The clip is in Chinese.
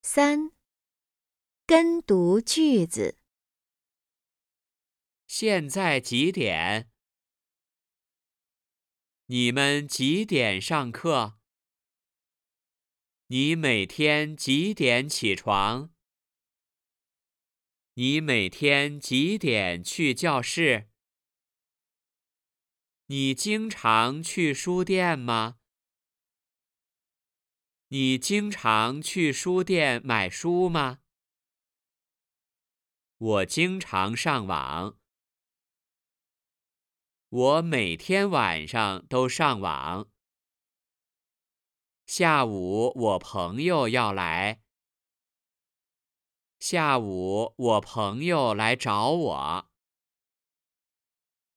3. 跟读句子。 现在几点？你们几点上课？你每天几点起床？你每天几点去教室？你经常去书店吗？你经常去书店买书吗？我经常上网。我每天晚上都上网。下午我朋友要来。下午我朋友来找我。